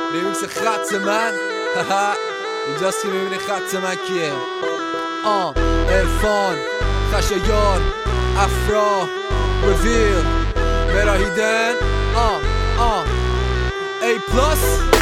ریمیکس خط من اینجاست که میبینی خط من کیه. عرفان، خشایار، افرا، رویل، مراهیدن، ای پلاس.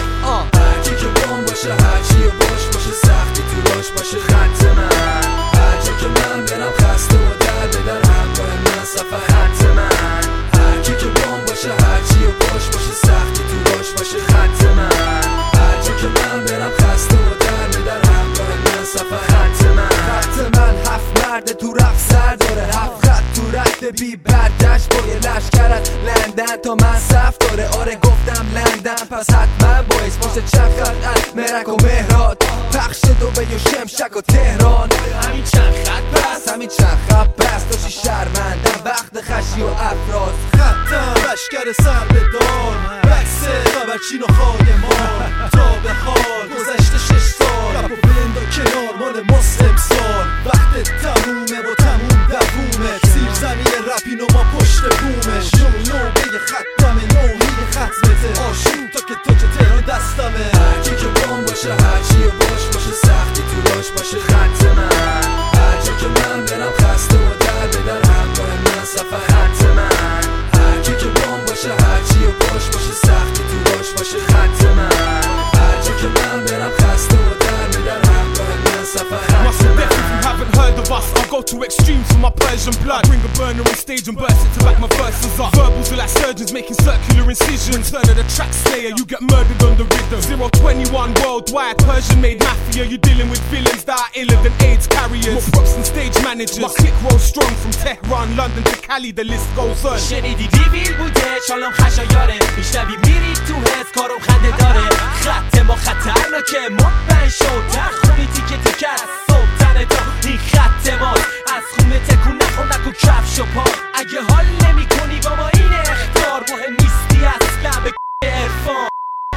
هرکی که بام باشه، هرچی باشه سختی تو راش باشه خط من. هرچی که من برم خسته و در به در همراه من صفحه خط من. هرکی که بام باشه، هرچی باشه سختی تو راش باشه خط من. هرچی که من برم خسته و در به در همراه من صفحه خط من. خط من 7 مرد تو رفت سر داره، 7 خط تو رفت بی برگشت با یه لشکرت لندن تا من صف داره. آره گفتم لندن پس حتما باعث باشه چند خط از مرک و مهرات، پخش دوبه و شمشک و تهران. همین چند خط بس، همین چند خط بس، داشتی شرمندم وقت خشی و افراز. خطم لشکر سر به دار، بکسه خبرچین و خایمان. تا به حال گذشته 6 سال، رپ و بلندا کنار مال مسلم سال. وقت تمومه و تموم دوومه، سیر زمین رپین و ما پشت بومش. نو به یه خطمه، نوهی ختمته، آشون تا که توج تهران دستمه. هرکی که بام باشه، هرچی باشه سختی تو راش باشه خط من. هرچی که من برم خسته و در به در همراه من صفحه خط من. هرکی که بام باشه، هرچی باشه سختی تو راش باشه خط من. هرچی که من برم خسته و در به در همراه من صفحه خط من. Heard of us, I'll go to extremes for my Persian blood. Bring a burner on stage and burst it to back my verses up. Verbals are like surgeons making circular incisions. Return of the track slayer, you get murdered on the rhythm. 021 worldwide, Persian made mafia. You're dealing with villains that are iller than AIDS carriers. More props than stage managers. My click rolls strong from Tehran, London to Cali, the list goes on. شنیدی دیویل بوده، شالم خشایاره. میشنوی میری تو حس، کارم خنده داره. خط ما خطرناکه، مطمئن شو. تخونی تیکه تیکه از صبح تنه تا این خط ماست. از خونه تکون نخور نکو کفش و پا. اگه حال نمی کنی با ما این اختار، مهم نیستی اصلا به عرفان.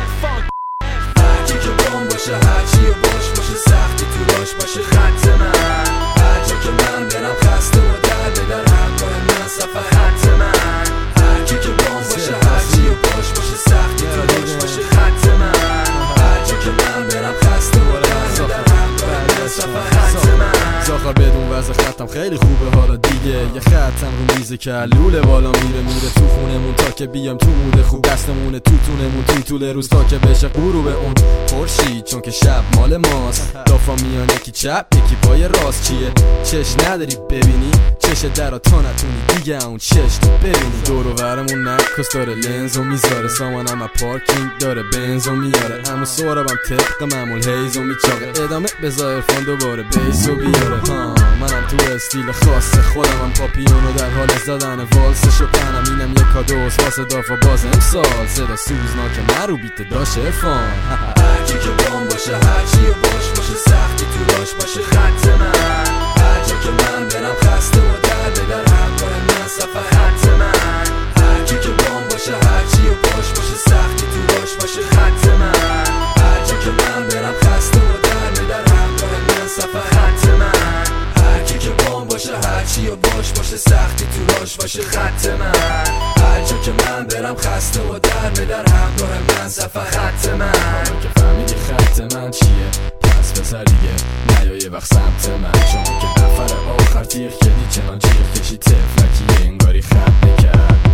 هرکی که بام باشه، هرچی باشه سختی تو راش باشه خط من. هرچی که من برم خسته و در به در همراه من صفحه خط من. هرکی که بام باشه، هرچی باشه سختی تو راش باشه خط من. هرچی که من برم خسته و در به در همراه من صفحه خط من. ساخر بدون وضع خطم خیلی خوبه حالا دیگه. یه خطم رو میزه که لوله بالا میره تو خونمون تا که بیام تو موده خوب. دستمونه تو تونمون تو طول روز تا که بشه غروب اون خورشید، چون که شب مال ماست. دافا میان یکی چپ یکی پای راست. چیه چش نداری ببینی، چش درا تا نتونی دیگه اون چش تو ببینی. دور و برمون نکس داره لنز و میذاره، سامانم پارکینگ داره بنز و میاره. همه سوربم طبق معمول هیز و میچاقه. ادامه بذار عرفان دوباره بیس و بیاره. منم تو استیل خاص خودم هم پاپیونو در حال زدن والسشو پنم. اینم یه کادوست واسه دافا باز امسال. صدا سوزناکه نرو بیت داش عرفان. هرکی که بام باشه، هرچی باشه سختی تو راش باشه خط من. هرچی که من برم خسته و در به در همراه من صفحه خط من. هرکی که بام باشه، هرچی باشه سختی تو راش باشه خط من. هرچی که من برم خسته و در به در همراه من صفحه خط من. هرکی که بام باشه، هرچی باشه سختی تو راش باشه خط من. هرچی که من برم خسته و در به در همراه من صفحه خط من. که فهمیدی خط من چیه پس بذار دیگه نیا یه وقت سمت من. چون که نفر آخر تیغ کردی چنان جیغ کشی تفلکی انگاری خط نکرد.